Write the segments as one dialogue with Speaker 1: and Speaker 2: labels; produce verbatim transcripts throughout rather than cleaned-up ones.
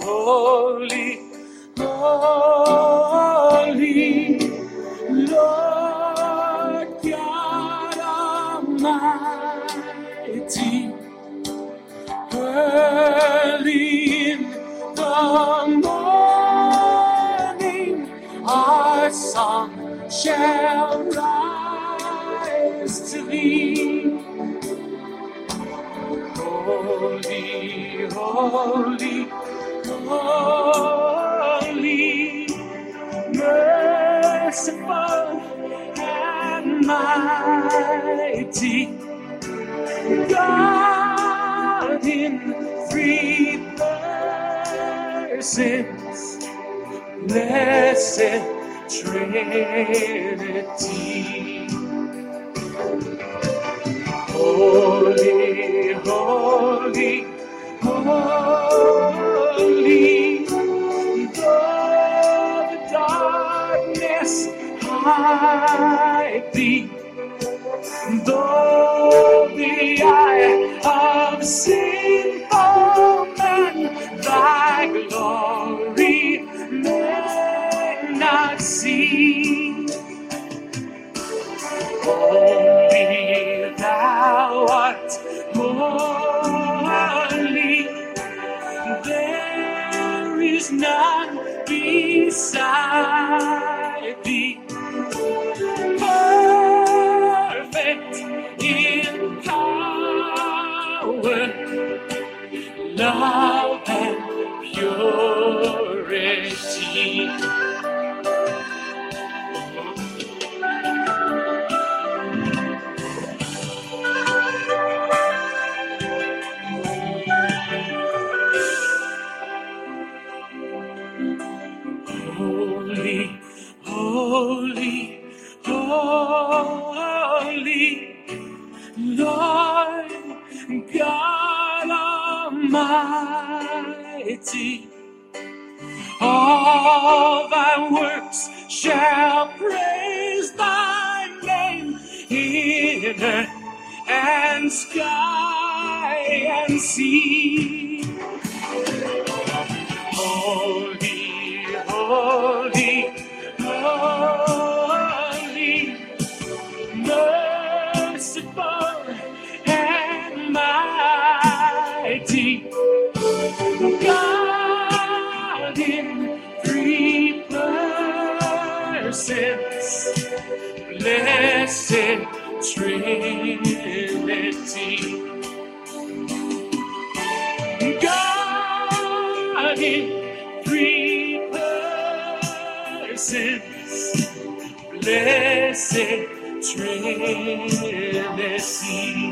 Speaker 1: holy, holy, Lord God Almighty. Early in the morning, our song shall rise to thee. Holy, holy, holy, merciful and mighty, God in three persons, blessed Trinity. Holy, holy, holy, though the darkness hide thee, though the eye of sinful man thy glory may not see, only thou art holy, there is none beside thee, perfect in power, love and purity. Holy, holy, holy, Lord God Almighty. All thy works shall praise thy name in earth and sky and sea. Holy, holy, holy, merciful and mighty, God in three persons, blessed Trinity. God in three persons, blessed Trinity.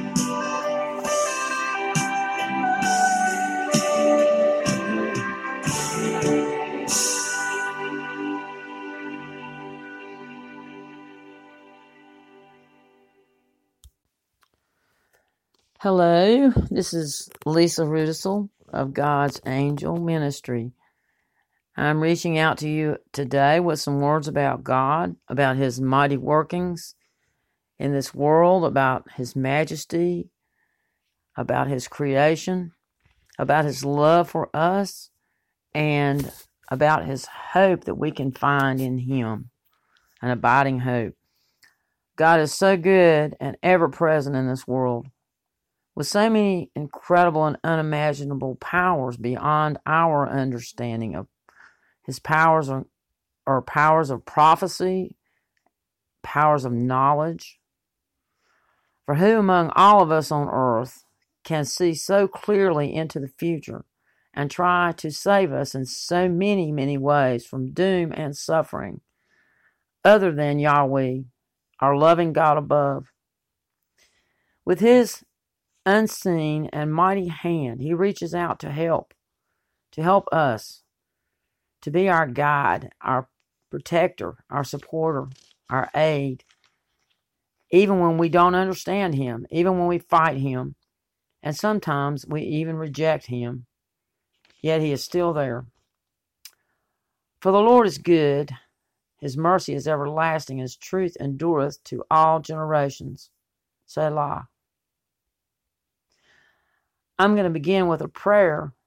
Speaker 2: Hello, this is Lisa Rudisell of God's Angel Ministry. I'm reaching out to you today with some words about God, about His mighty workings in this world, about His majesty, about His creation, about His love for us, and about His hope that we can find in Him, an abiding hope. God is so good and ever present in this world, with so many incredible and unimaginable powers beyond our understanding of. His powers are, are powers of prophecy, powers of knowledge. For who among all of us on earth can see so clearly into the future and try to save us in so many, many ways from doom and suffering, other than Yahweh, our loving God above? With His unseen and mighty hand, He reaches out to help, to help us, to be our guide, our protector, our supporter, our aid, even when we don't understand Him, even when we fight Him, and sometimes we even reject Him, yet He is still there. For the Lord is good, His mercy is everlasting, His truth endureth to all generations. Selah. I'm going to begin with a prayer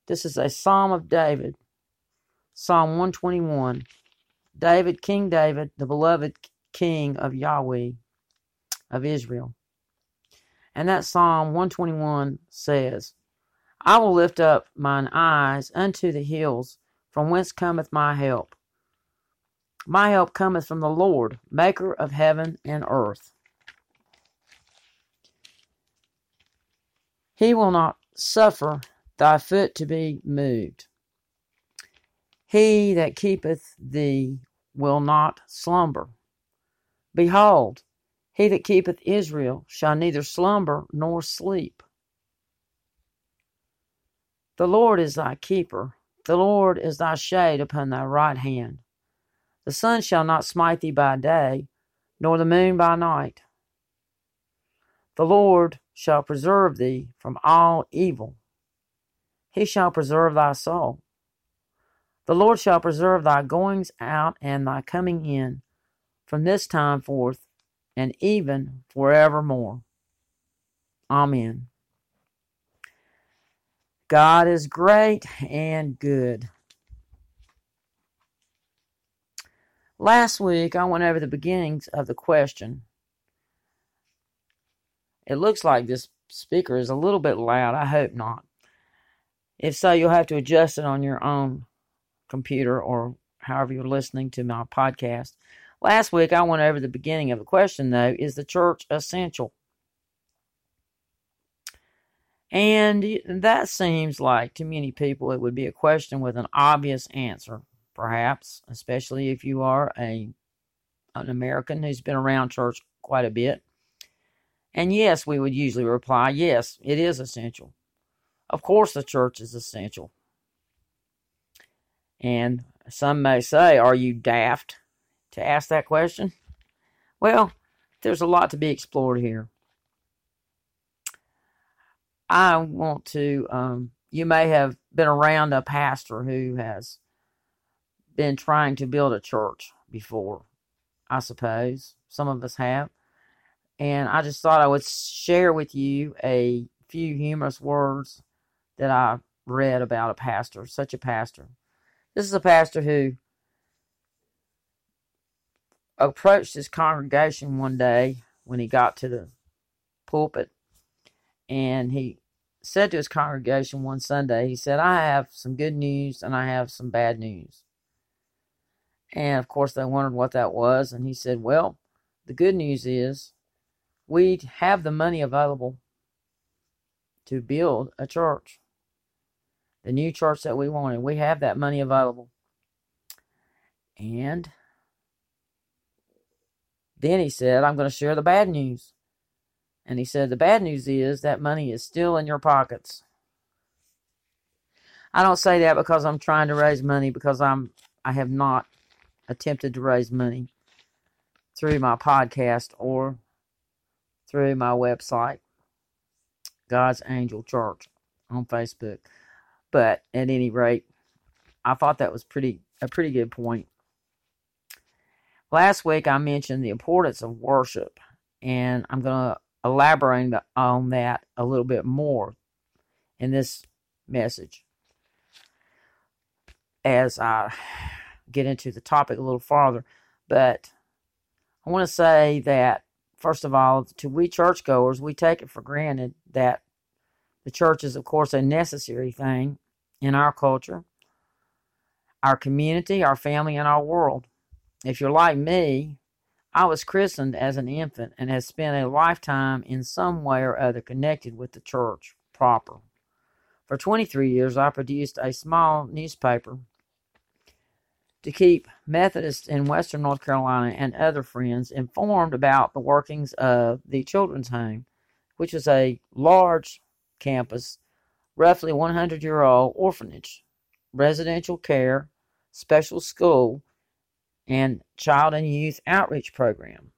Speaker 2: This is a Psalm of David, Psalm one twenty-one. David, King David, the beloved King of Yahweh, of Israel. And that Psalm one twenty-one says, I will lift up mine eyes unto the hills, from whence cometh my help. My help cometh from the Lord, maker of heaven and earth. He will not suffer thy foot to be moved. He that keepeth thee will not slumber. Behold, he that keepeth Israel shall neither slumber nor sleep. The Lord is thy keeper. The Lord is thy shade upon thy right hand. The sun shall not smite thee by day, nor the moon by night. The Lord shall preserve thee from all evil. He shall preserve thy soul. The Lord shall preserve thy goings out and thy coming in, from this time forth and even forevermore. Amen. God is great and good. Last week, I went over the beginnings of the question. It looks like this speaker is a little bit loud. I hope not. If so, you'll have to adjust it on your own computer or however you're listening to my podcast. Last week, I went over the beginning of the question, though, is the church essential? And that seems like, to many people, it would be a question with an obvious answer, perhaps, especially if you are a an American who's been around church quite a bit. And yes, we would usually reply, yes, it is essential. Of course the church is essential. And some may say, are you daft to ask that question? Well, there's a lot to be explored here. I want to, um, you may have been around a pastor who has been trying to build a church before, I suppose. Some of us have. And I just thought I would share with you a few humorous words that I read about a pastor, such a pastor. This is a pastor who approached his congregation one day when he got to the pulpit, and he said to his congregation one Sunday, he said, I have some good news and I have some bad news. And of course they wondered what that was, and he said, well, the good news is we have the money available to build a church. The new church that we wanted. We have that money available. And then he said, I'm going to share the bad news. And he said, the bad news is that money is still in your pockets. I don't say that because I'm trying to raise money, because I'm I have not attempted to raise money through my podcast or through my website, God's Angel Church, on Facebook. But at any rate, I thought that was pretty a pretty good point. Last week I mentioned the importance of worship, and I'm going to elaborate on that a little bit more in this message as I get into the topic a little farther. But I want to say that, first of all, to we churchgoers, we take it for granted that the church is, of course, a necessary thing in our culture, our community, our family, and our world. If you're like me, I was christened as an infant and have spent a lifetime in some way or other connected with the church proper. For twenty-three years, I produced a small newspaper to keep Methodists in Western North Carolina and other friends informed about the workings of the Children's Home, which is a large campus, roughly one hundred year old orphanage, residential care, special school, and child and youth outreach program.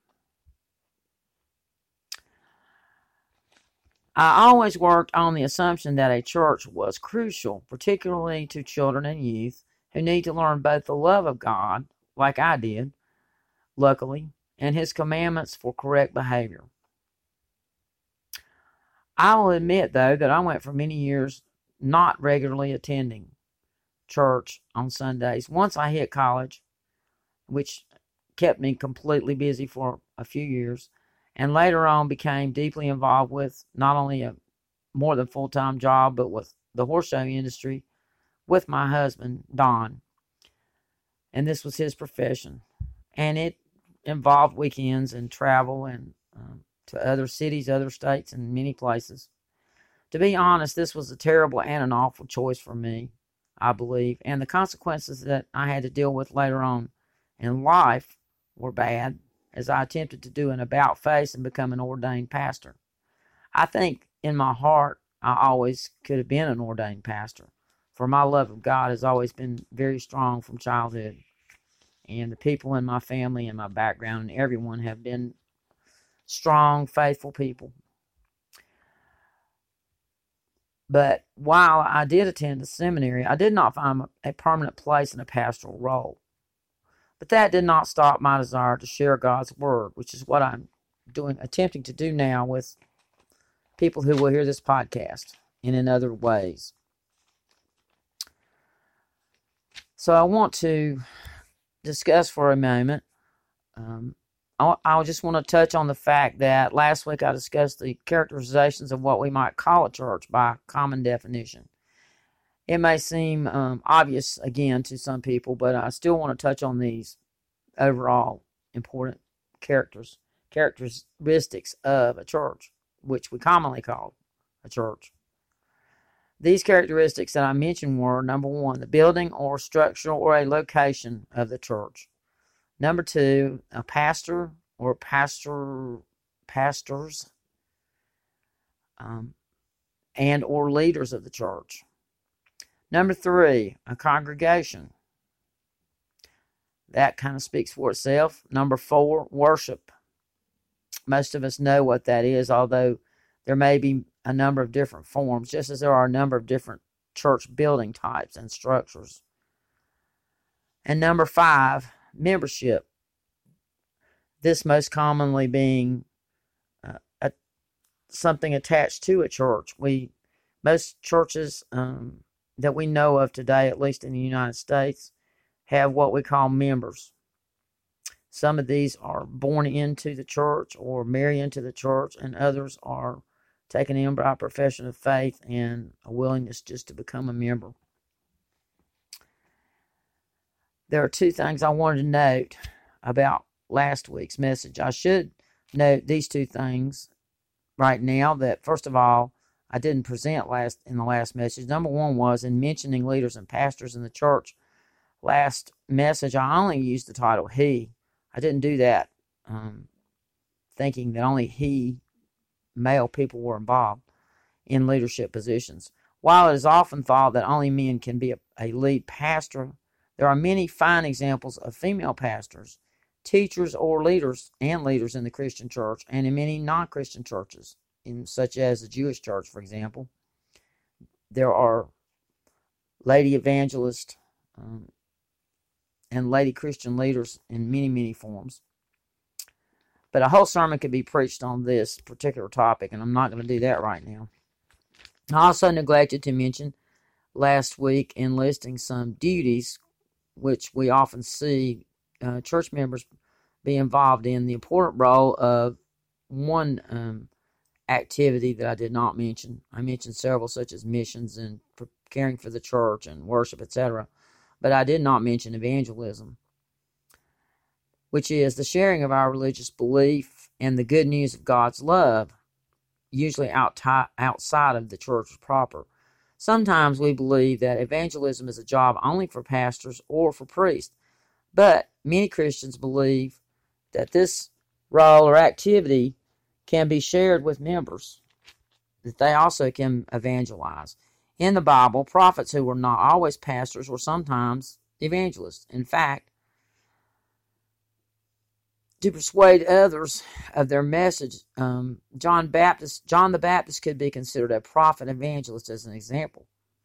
Speaker 2: I always worked on the assumption that a church was crucial, particularly to children and youth who need to learn both the love of God, like I did, luckily, and His commandments for correct behavior. I will admit, though, that I went for many years not regularly attending church on Sundays. Once I hit college, which kept me completely busy for a few years, and later on became deeply involved with not only a more than full-time job, but with the horse show industry with my husband, Don. And this was his profession. And it involved weekends and travel and um, to other cities, other states, and many places. To be honest, this was a terrible and an awful choice for me, I believe. And the consequences that I had to deal with later on in life were bad, as I attempted to do an about face and become an ordained pastor. I think in my heart, I always could have been an ordained pastor, for my love of God has always been very strong from childhood. And the people in my family and my background and everyone have been strong, faithful people. But while I did attend the seminary, I did not find a permanent place in a pastoral role. But that did not stop my desire to share God's word, which is what I'm doing, attempting to do now with people who will hear this podcast and in other ways. So I want to discuss for a moment. Um, I, I just want to touch on the fact that last week I discussed the characterizations of what we might call a church by common definition. It may seem um, obvious, again, to some people, but I still want to touch on these overall important characters, characteristics of a church, which we commonly call a church. These characteristics that I mentioned were, number one, the building or structure or a location of the church. Number two, a pastor or pastor, pastors um, and or leaders of the church. Number three, a congregation. That kind of speaks for itself. Number four, worship. Most of us know what that is, although there may be a number of different forms, just as there are a number of different church building types and structures. And number five, membership. This most commonly being uh, a, something attached to a church. We most churches um, that we know of today, at least in the United States, have what we call members. Some of these are born into the church or marry into the church, and others are taken in by a profession of faith and a willingness just to become a member. There are two things I wanted to note about last week's message. I should note these two things right now, that first of all, I didn't present last in the last message. Number one was in mentioning leaders and pastors in the church. Last message, I only used the title he. I didn't do that um, thinking that only he, male people, were involved in leadership positions. While it is often thought that only men can be a, a lead pastor, there are many fine examples of female pastors, teachers, or leaders and leaders in the Christian church and in many non-Christian churches, in such as the Jewish church, for example. There are lady evangelists um, and lady Christian leaders in many, many forms. But a whole sermon could be preached on this particular topic, and I'm not going to do that right now. I also neglected to mention last week in listing some duties which we often see uh, church members be involved in, the important role of one um, activity that I did not mention. I mentioned several, such as missions and caring for the church and worship, et cetera. But I did not mention evangelism, which is the sharing of our religious belief and the good news of God's love, usually out outside of the church proper. Sometimes we believe that evangelism is a job only for pastors or for priests, but many Christians believe that this role or activity can be shared with members, that they also can evangelize. In the Bible, prophets who were not always pastors were sometimes evangelists. In fact, to persuade others of their message, um, John Baptist, John the Baptist could be considered a prophet evangelist as an example.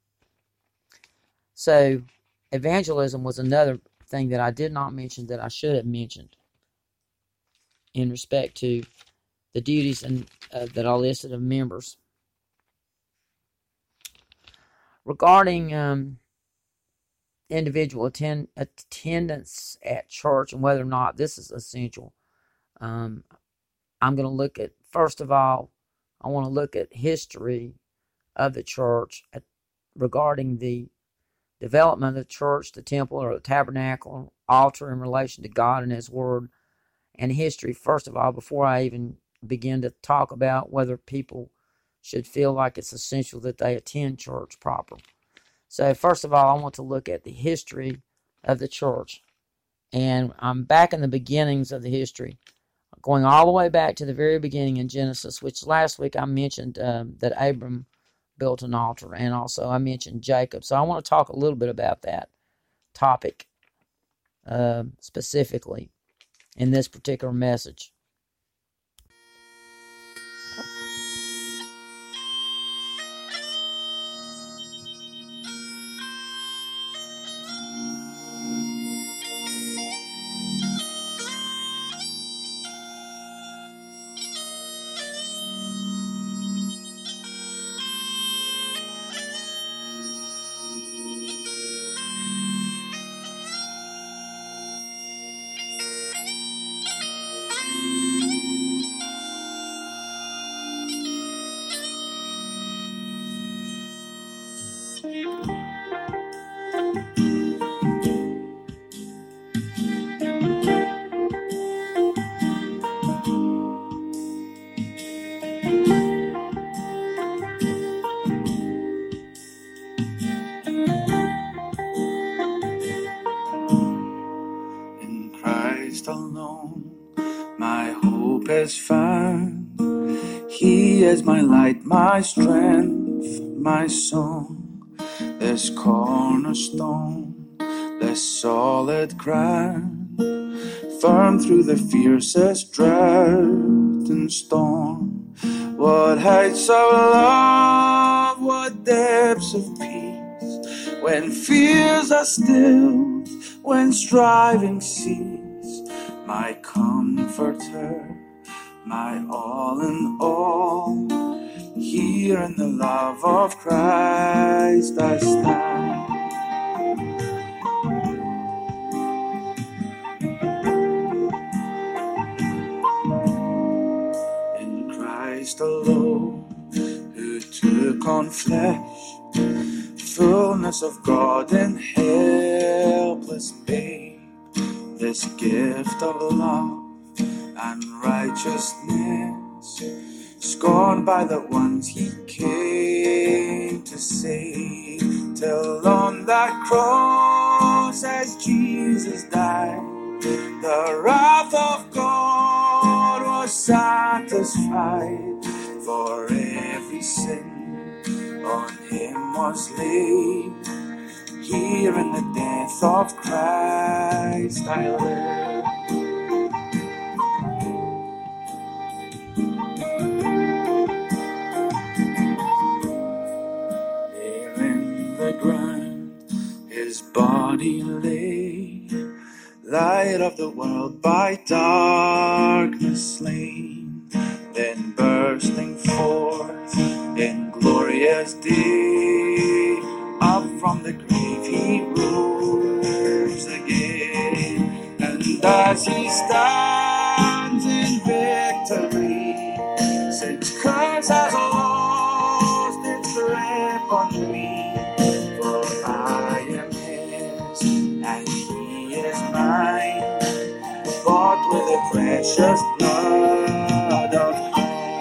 Speaker 2: So, evangelism was another thing that I did not mention that I should have mentioned in respect to the duties and uh, that I listed of members. regarding um, individual attend, attendance at church and whether or not this is essential. Um, I'm going to look at, first of all, I want to look at history of the church at, regarding the development of the church, the temple, or the tabernacle, altar in relation to God and His Word, and history, first of all, before I even begin to talk about whether people should feel like it's essential that they attend church proper. So, first of all, I want to look at the history of the church. And I'm back in the beginnings of the history, going all the way back to the very beginning in Genesis, which last week I mentioned um, that Abram built an altar, and also I mentioned Jacob. So I want to talk a little bit about that topic uh, specifically in this particular message.
Speaker 3: In Christ alone, my hope is found. He is my light, my strength, my song. This cornerstone, this solid ground, firm through the fiercest drought and storm. What heights of love, what depths of peace, when fears are stilled, when striving cease. My comforter, my all in all, here in the love of Christ I stand. In Christ alone, who took on flesh, fullness of God in helpless babe, this gift of love and righteousness, scorned by the ones He came to save, till on that cross as Jesus died, the wrath of God was satisfied, for every sin on Him was laid. Here in the death of Christ I live. There in the ground His body lay, light of the world by darkness slain, then bursting forth in glorious day, up from the grave He rose again. And as He stands in victory, since curse has lost its grip on me, for I am His and He is mine, bought with the precious blood of Christ.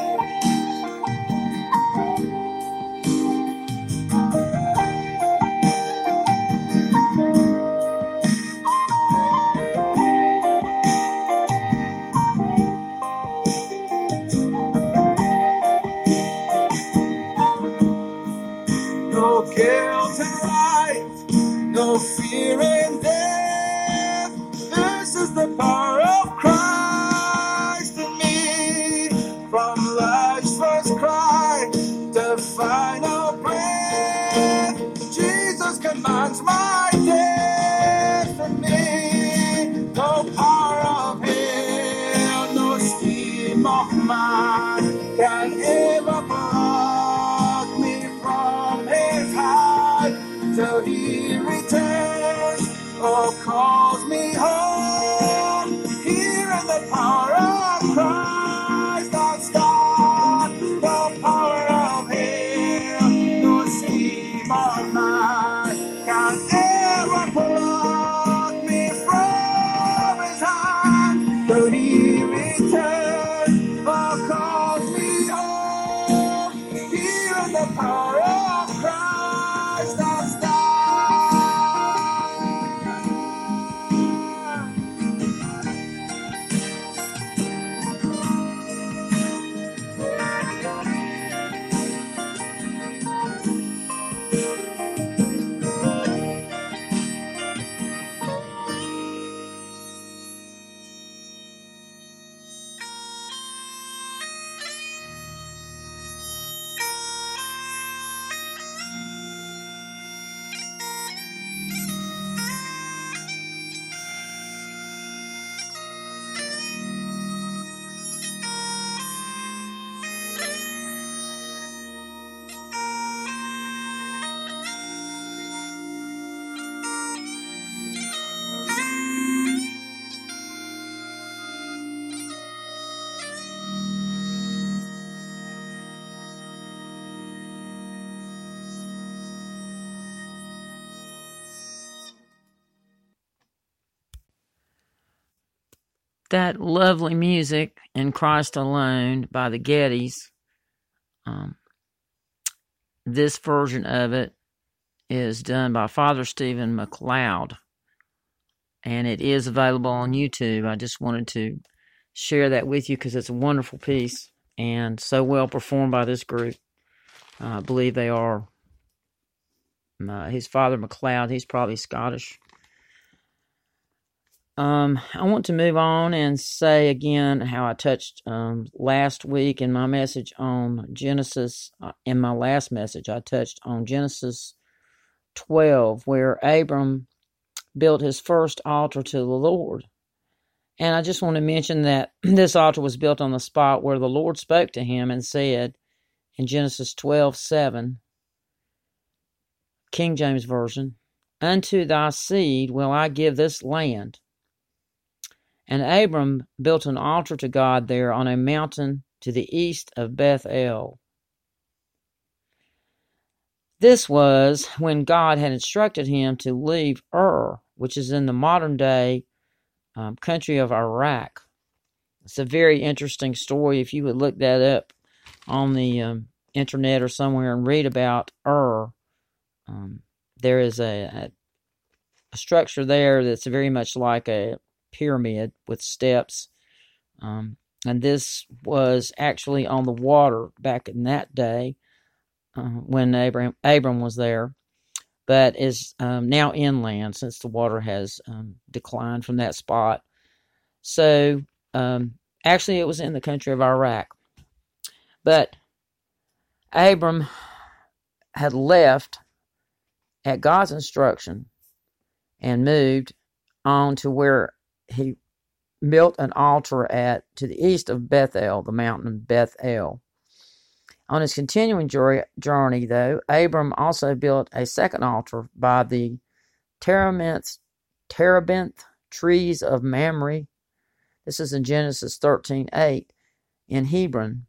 Speaker 3: No guilt in life, no fear in death. This is the power of Christ in me. From life's first cry to final breath, Jesus commands my destiny. No power of hell, no scheme of mine can ever pluck me from His hand. Lord calls me home. Here in the power of Christ, I'll start the power of hell. No scheme of mine can ever pluck me from his hand. Though he returns or calls me home, here in the power of Christ, I'll start.
Speaker 2: That lovely music in Christ Alone by the Gettys, um, this version of it is done by Father Stephen McLeod, and it is available on YouTube. I just wanted to share that with you because it's a wonderful piece and so well performed by this group. Uh, I believe they are. Uh, his Father McLeod, he's probably Scottish. Um, I want to move on and say again how I touched um, last week in my message on Genesis. Uh, in my last message, I touched on Genesis twelve, where Abram built his first altar to the Lord. And I just want to mention that this altar was built on the spot where the Lord spoke to him and said in Genesis twelve seven, King James Version, "Unto thy seed will I give this land." And Abram built an altar to God there on a mountain to the east of Bethel. This was when God had instructed him to leave Ur, which is in the modern-day um, country of Iraq. It's a very interesting story. If you would look that up on the um, internet or somewhere and read about Ur, um, there is a, a, a structure there that's very much like a pyramid with steps, um, and this was actually on the water back in that day uh, when Abram, Abram was there, but is um, now inland since the water has um, declined from that spot. So um, actually it was in the country of Iraq, but Abram had left at God's instruction and moved on to where he built an altar at to the east of Bethel, the mountain Bethel. On his continuing journey, though, Abram also built a second altar by the terebinth, terebinth trees of Mamre. This is in Genesis thirteen eight in Hebron.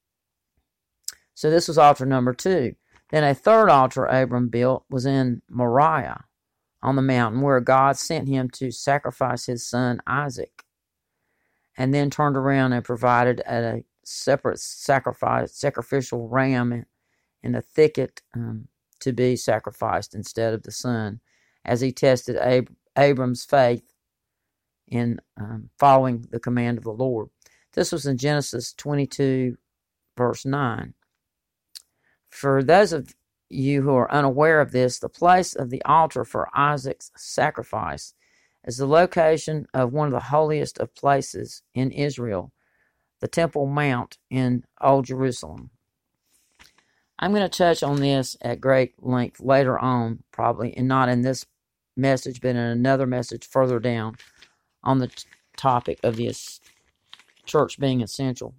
Speaker 2: So this was altar number two. Then a third altar Abram built was in Moriah on the mountain where God sent him to sacrifice his son Isaac, and then turned around and provided a separate sacrifice, sacrificial ram in a thicket um, to be sacrificed instead of the son, as he tested Ab- Abram's faith in um, following the command of the Lord. This was in Genesis twenty-two, verse nine. For those of you who are unaware of this, the place of the altar for Isaac's sacrifice is the location of one of the holiest of places in Israel, the Temple Mount in Old Jerusalem. I'm going to touch on this at great length later on, probably, and not in this message, but in another message further down on the t- topic of the church being essential.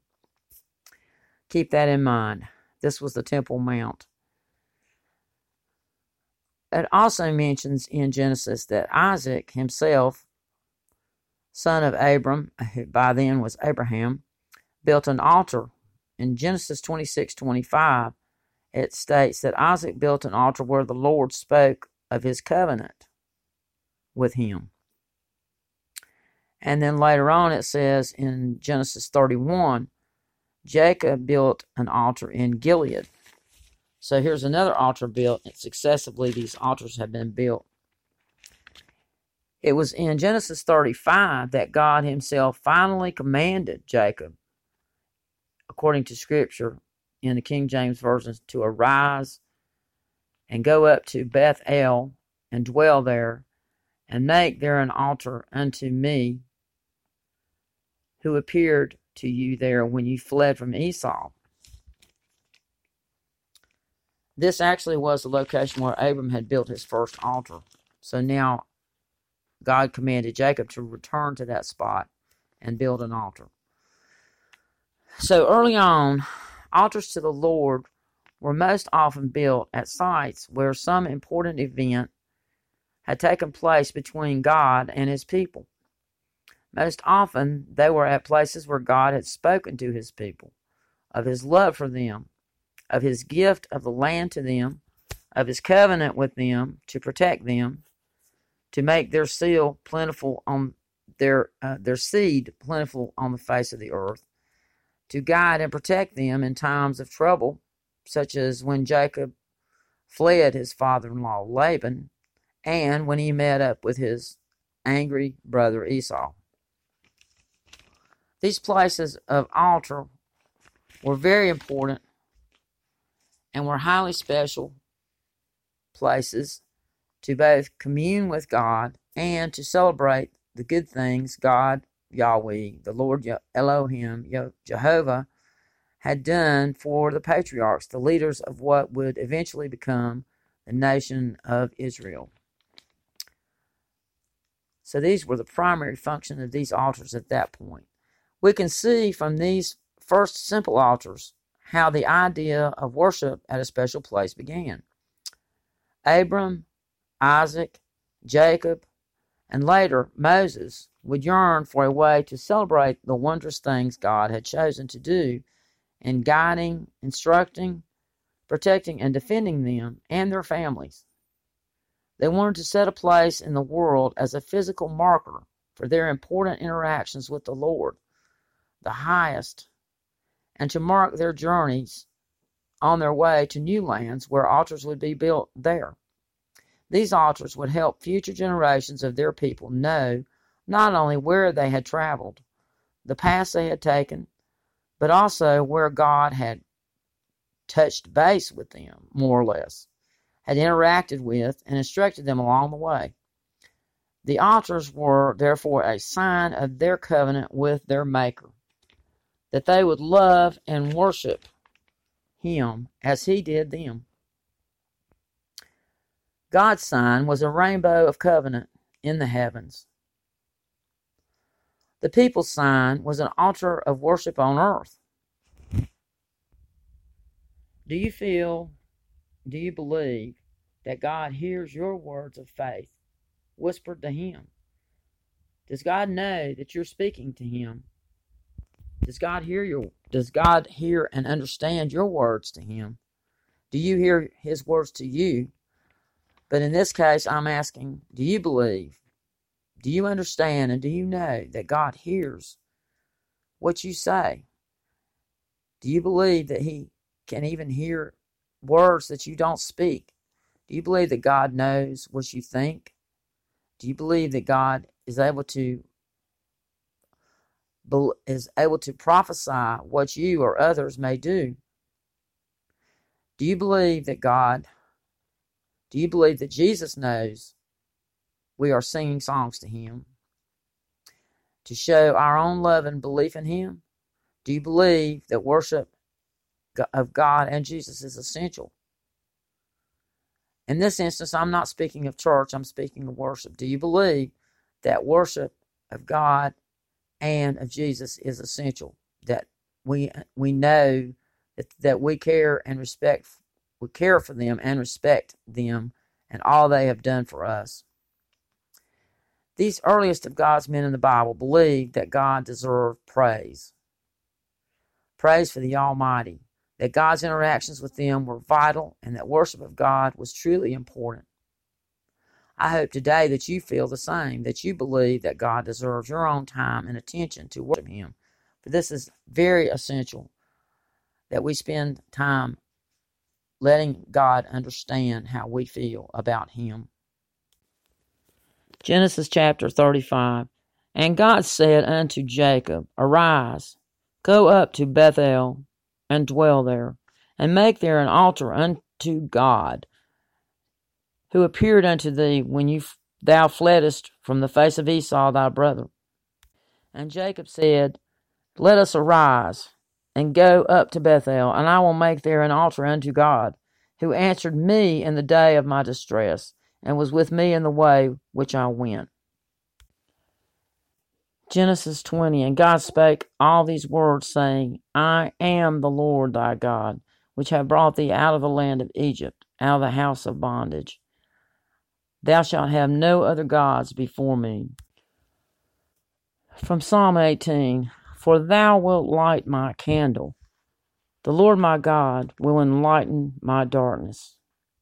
Speaker 2: Keep that in mind. This was the Temple Mount. It also mentions in Genesis that Isaac himself, son of Abram, who by then was Abraham, built an altar. In Genesis twenty-six twenty-five, it states that Isaac built an altar where the Lord spoke of his covenant with him. And then later on it says in Genesis thirty-one, Jacob built an altar in Gilead. So here's another altar built, and successively these altars have been built. It was in Genesis thirty-five that God himself finally commanded Jacob, according to Scripture in the King James Version, to arise and go up to Bethel and dwell there, and make there an altar unto me, who appeared to you there when you fled from Esau. This actually was the location where Abram had built his first altar. So now God commanded Jacob to return to that spot and build an altar. So early on, altars to the Lord were most often built at sites where some important event had taken place between God and his people. Most often, they were at places where God had spoken to his people, of his love for them, of his gift of the land to them, of his covenant with them to protect them, to make their seal plentiful on their uh, their seed plentiful on the face of the earth, to guide and protect them in times of trouble, such as when Jacob fled his father-in-law Laban, and when he met up with his angry brother Esau. These places of altar were very important and were highly special places to both commune with God and to celebrate the good things God, Yahweh, the Lord Elohim, Jehovah, had done for the patriarchs, the leaders of what would eventually become the nation of Israel. So these were the primary function of these altars at that point. We can see from these first simple altars how the idea of worship at a special place began. Abram, Isaac, Jacob, and later Moses would yearn for a way to celebrate the wondrous things God had chosen to do in guiding, instructing, protecting, and defending them and their families. They wanted to set a place in the world as a physical marker for their important interactions with the Lord, the highest, and to mark their journeys on their way to new lands where altars would be built there. These altars would help future generations of their people know not only where they had traveled, the paths they had taken, but also where God had touched base with them, more or less, had interacted with and instructed them along the way. The altars were therefore a sign of their covenant with their Maker, that they would love and worship him as he did them. God's sign was a rainbow of covenant in the heavens. The people's sign was an altar of worship on earth. Do you feel, do you believe that God hears your words of faith whispered to him? Does God know that you're speaking to him? Does God hear your, does God hear and understand your words to him? Do you hear his words to you? But in this case, I'm asking, do you believe, do you understand, and do you know that God hears what you say? Do you believe that he can even hear words that you don't speak? Do you believe that God knows what you think? Do you believe that God is able to is able to prophesy what you or others may do? Do you believe that God, do you believe that Jesus knows we are singing songs to him to show our own love and belief in him? Do you believe that worship of God and Jesus is essential? In this instance, I'm not speaking of church, I'm speaking of worship. Do you believe that worship of God and of Jesus is essential? That we we know that, that we care and respect, we care for them and respect them and all they have done for us. These earliest of God's men in the Bible believed that God deserved praise. Praise for the Almighty, that God's interactions with them were vital and that worship of God was truly important. I hope today that you feel the same, that you believe that God deserves your own time and attention to worship Him. For this is very essential, that we spend time letting God understand how we feel about Him. Genesis chapter thirty-five. And God said unto Jacob, Arise, go up to Bethel, and dwell there, and make there an altar unto God, who appeared unto thee when you, thou fleddest from the face of Esau thy brother. And Jacob said, Let us arise, and go up to Bethel, and I will make there an altar unto God, who answered me in the day of my distress, and was with me in the way which I went. Genesis twenty. And God spake all these words, saying, I am the Lord thy God, which have brought thee out of the land of Egypt, out of the house of bondage. Thou shalt have no other gods before me. From Psalm eighteen. For thou wilt light my candle. The Lord my God will enlighten my darkness.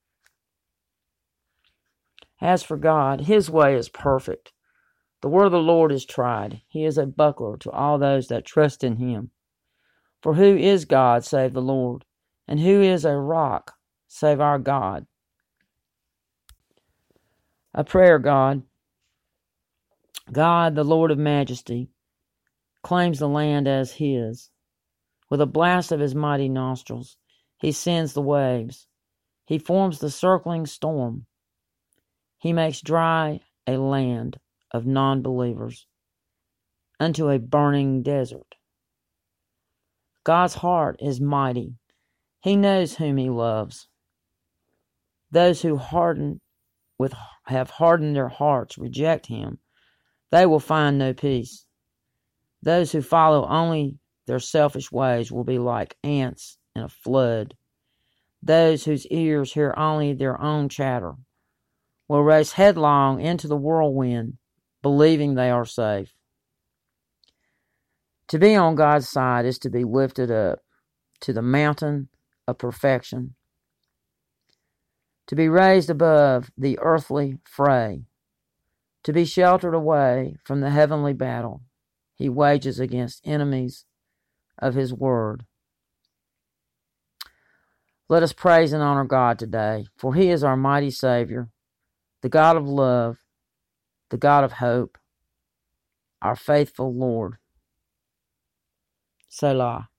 Speaker 2: As for God, His way is perfect. The word of the Lord is tried. He is a buckler to all those that trust in Him. For who is God save the Lord? And who is a rock save our God? A prayer, God. God, the Lord of majesty, claims the land as His. With a blast of His mighty nostrils, He sends the waves. He forms the circling storm. He makes dry a land of non-believers unto a burning desert. God's heart is mighty. He knows whom He loves. Those who harden with have hardened their hearts reject Him. They will find no peace. Those who follow only their selfish ways will be like ants in a flood. Those whose ears hear only their own chatter will race headlong into the whirlwind, believing they are safe. To be on God's side is to be lifted up to the mountain of perfection, to be raised above the earthly fray, to be sheltered away from the heavenly battle He wages against enemies of His word. Let us praise and honor God today, for He is our mighty Savior, the God of love, the God of hope, our faithful Lord. Selah.